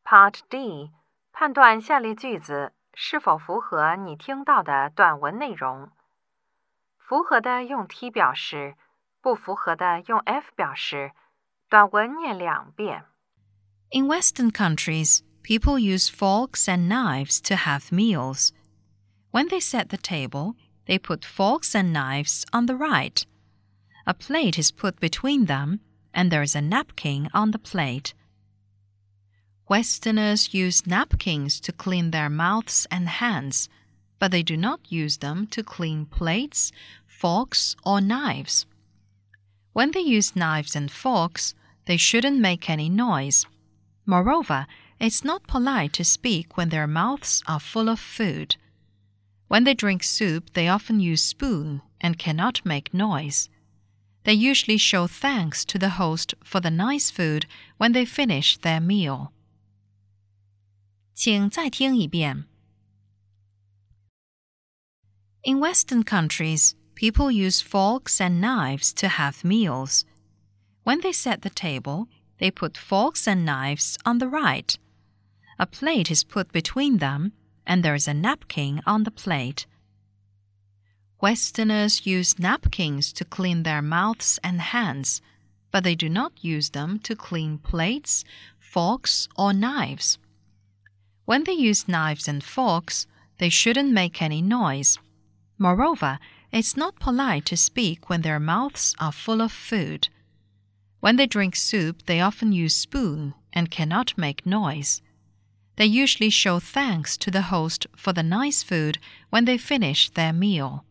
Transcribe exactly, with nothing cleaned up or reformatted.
Part D， 判断下列句子是否符合你听到的短文内容。符合的用 T 表示，不符合的用 F 表示。短文念两遍。 In Western countries, people use forks and knives to have meals. When they set the table, they put forks and knives on the right. A plate is put between them, and there is a napkin on the plate. Westerners use napkins to clean their mouths and hands, but they do not use them to clean plates, forks, or knives. When they use knives and forks, they shouldn't make any noise. Moreover, it's not polite to speak when their mouths are full of food. When they drink soup, they often use spoon and cannot make noise. They usually show thanks to the host for the nice food when they finish their meal. 请再听一遍。In Western countries, people use forks and knives to have meals. When they set the table, they put forks and knives on the right. A plate is put between them, and there is a napkin on the plate. Westerners use napkins to clean their mouths and hands, but they do not use them to clean plates, forks, or knives. When they use knives and forks, they shouldn't make any noise. Moreover, it's not polite to speak when their mouths are full of food. When they drink soup, they often use spoon and cannot make noise. They usually show thanks to the host for the nice food when they finish their meal.